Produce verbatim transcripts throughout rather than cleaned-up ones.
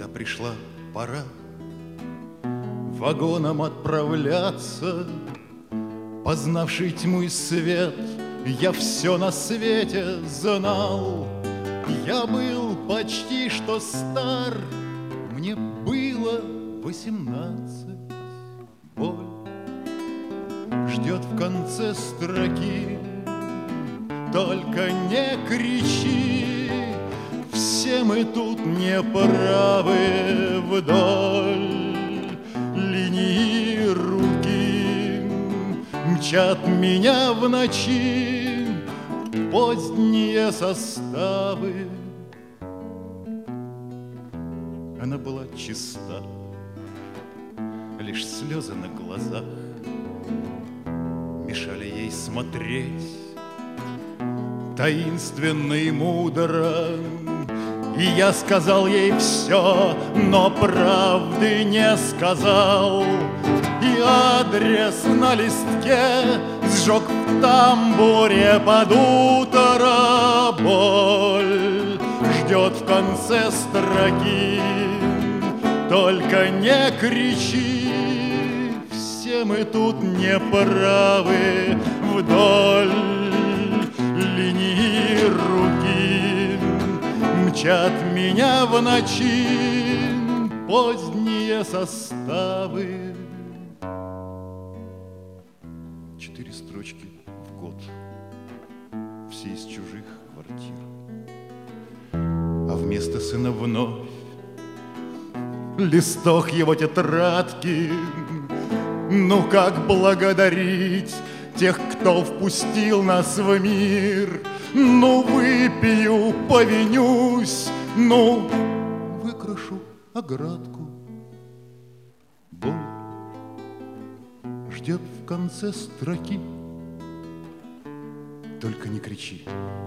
пришла пора вагоном отправляться. Познавший тьму и свет, я все на свете знал. Я был почти что стар, мне было восемнадцать. Боль ждет в конце строки, только не кричи. Все мы тут неправы, вдоль линии руки мчат меня в ночи поздние составы. Она была чиста, лишь слезы на глазах мешали ей смотреть таинственно и мудро. И я сказал ей все, но правды не сказал. И адрес на листке сжег в тамбуре под утро. Боль ждет в конце строки, только не кричи. Все мы тут неправы, вдоль линии руки мчат меня в ночи поздние составы. Четыре строчки в год, все из чужих квартир. А вместо сына вновь листок его тетрадки. Ну как благодарить тех, кто впустил нас в мир? Ну выпью, повинюсь, ну выкрашу оградку. Боль ждет в конце строки, только не кричи.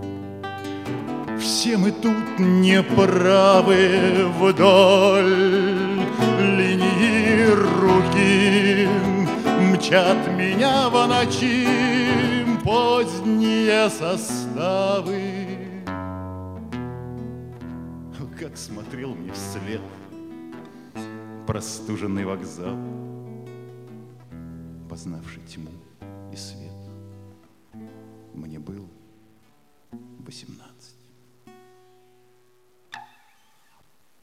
Все мы тут неправы, вдоль линии руки мчат меня в ночи поздние составы. Как смотрел мне вслед простуженный вокзал, познавший тьму и свет. Мне было восемнадцать.